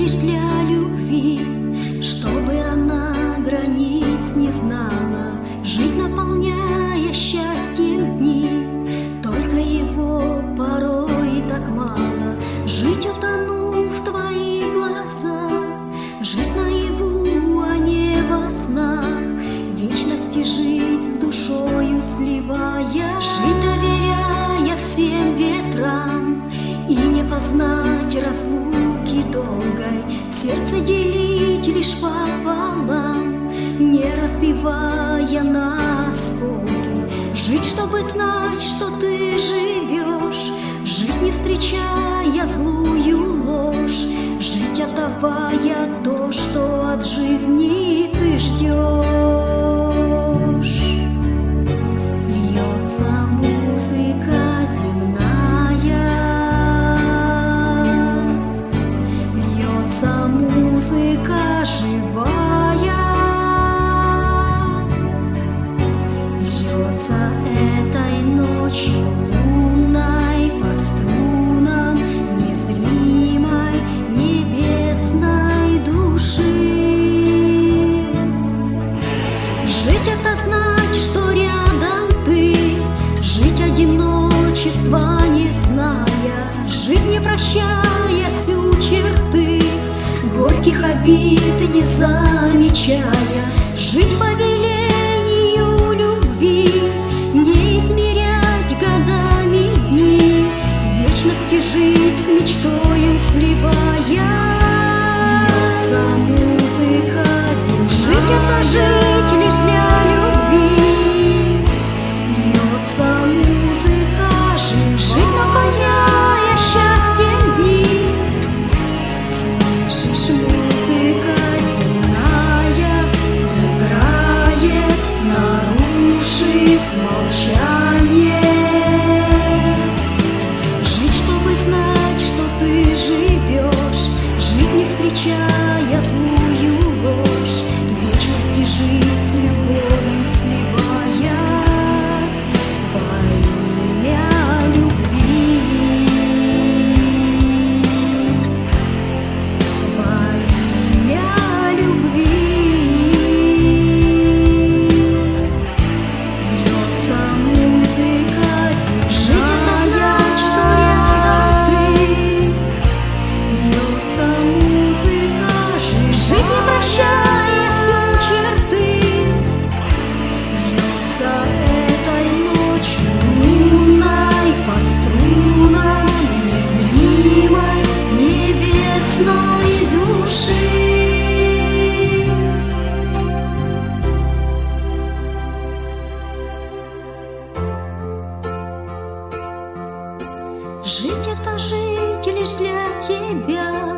лишь для любви, чтобы она границ не знала, жить, наполняя счастьем дни. Только его порой так мало, жить, утонув в твоих глазах, жить наяву, а не во снах, вечности жить с душою сливая, жить, доверяя всем ветрам, и не познать разлуки долгой, сердце делить лишь пополам, не разбивая на осколки, жить, чтобы знать, что ты живешь, жить, не встречая злую ложь, жить, отдавая то, что от жизни ты ждешь. Льется музыка земная, льется музыка живая, льется этой ночью лунной по струнам незримой небесной души. Жить — это знать, что рядом ты, жить, одиночества не зная, жить, не прощаясь у черты, горьких обид не замечая, жить по велению любви, не измерять годами дни, в вечности жить с мечтою сливая. Льется музыка земная, жить — это жить лишь для любви. Льется музыка живая, жить, наполняя счастьем дни. Слышишь, музыка земная играет, нарушив молчание. Жить, чтобы знать, что ты живешь, жить, не встречая злую ложь, в вечности жить с любовью сливаясь во имя любви, во имя любви. Льется музыка земная, жить — это знать, что рядом ты. Льется музыка живая, жить, не прощаясь у черты, льется этой ночью лунной по струнам незримой небесной души. Жить — это жить лишь для тебя,